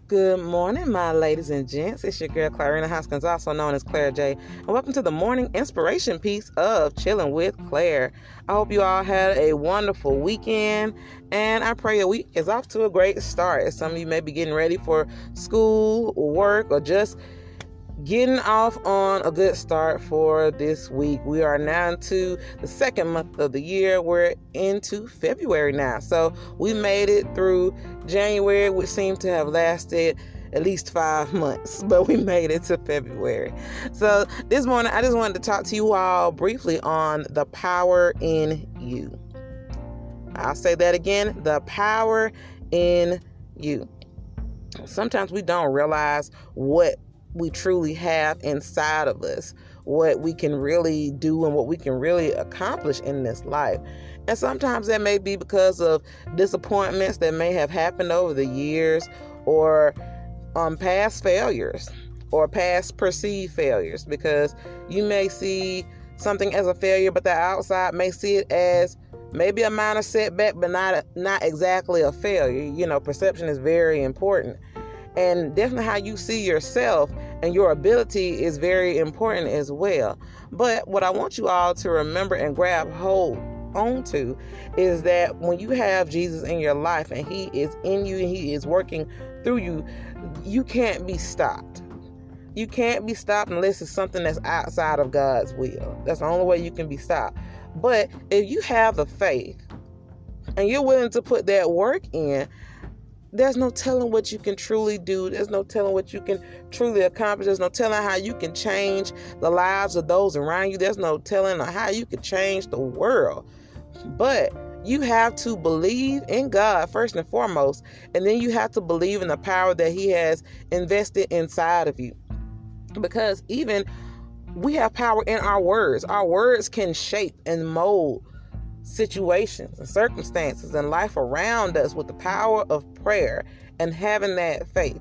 Good morning, my ladies and gents. It's your girl, Clarina Hoskins, also known as Claire J. And welcome to the morning inspiration piece of Chilling with Claire. I hope you all had a wonderful weekend, and I pray your week is off to a great start. As some of you may be getting ready for school, or work, or just getting off on a good start for this week. We are now into the second month of the year. We're into February now. So we made it through January, which seemed to have lasted at least 5 months, but we made it to February. So this morning, I just wanted to talk to you all briefly on the power in you. I'll say that again, the power in you. Sometimes we don't realize what we truly have inside of us, what we can really do and what we can really accomplish in this life. And sometimes that may be because of disappointments that may have happened over the years, or past failures, or past perceived failures, because you may see something as a failure, but the outside may see it as maybe a minor setback, but not exactly a failure. You know, perception is very important. And definitely how you see yourself and your ability is very important as well. But what I want you all to remember and grab hold onto is that when you have Jesus in your life and he is in you and he is working through you, you can't be stopped. You can't be stopped unless it's something that's outside of God's will. That's the only way you can be stopped. But if you have the faith and you're willing to put that work in, there's no telling what you can truly do. There's no telling what you can truly accomplish. There's no telling how you can change the lives of those around you. There's no telling how you can change the world. But you have to believe in God first and foremost, and then you have to believe in the power that he has invested inside of you. Because even we have power in our words. Our words can shape and mold situations and circumstances and life around us with the power of prayer and having that faith.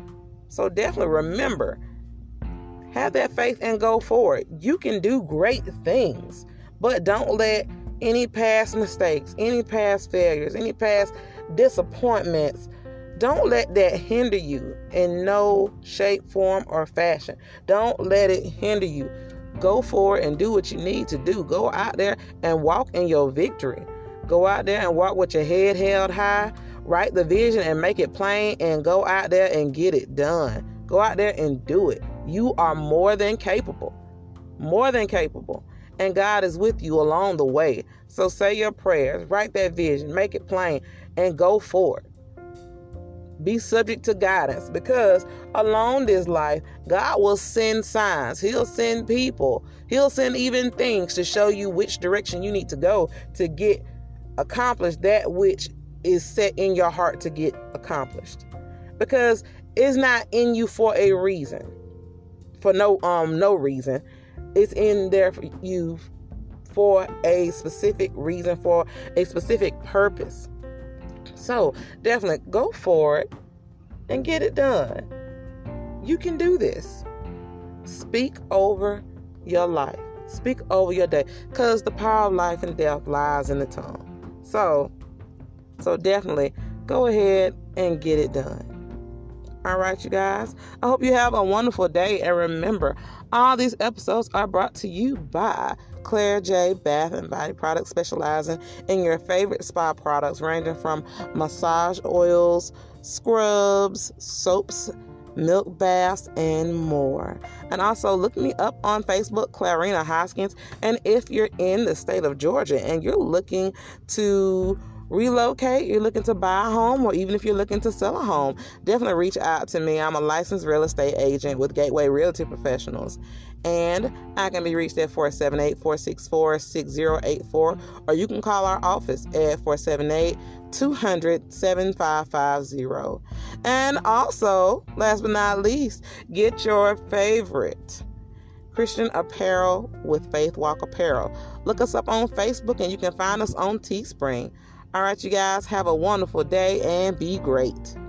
So definitely remember, have that faith and go for it. You can do great things, but don't let any past mistakes, any past failures, any past disappointments, don't let that hinder you in no shape, form, or fashion. Don't let it hinder you. Go for it and do what you need to do. Go out there and walk in your victory. Go out there and walk with your head held high. Write the vision and make it plain, and go out there and get it done. Go out there and do it. You are more than capable. More than capable. And God is with you along the way. So say your prayers, write that vision, make it plain, and go for it. Be subject to guidance, because along this life, God will send signs. He'll send people. He'll send even things to show you which direction you need to go to get accomplished that which is set in your heart to get accomplished. Because it's not in you for a reason, for no reason. It's in there for you for a specific reason, for a specific purpose. So definitely go for it and get it done. You can do this. Speak over your life. Speak over your day, because the power of life and death lies in the tongue. So definitely go ahead and get it done. All right, you guys. I hope you have a wonderful day. And remember, all these episodes are brought to you by Claire J. Bath and Body Products, specializing in your favorite spa products ranging from massage oils, scrubs, soaps, milk baths, and more. And also look me up on Facebook, Clarina Hoskins. And if you're in the state of Georgia and you're looking to relocate, you're looking to buy a home, or even if you're looking to sell a home, definitely reach out to me. I'm a licensed real estate agent with Gateway Realty Professionals, and I can be reached at 478-464-6084, or you can call our office at 478-200-7550. And also, last but not least, get your favorite Christian apparel with Faith Walk Apparel. Look us up on Facebook, and you can find us on Teespring. All right, you guys, have a wonderful day and be great.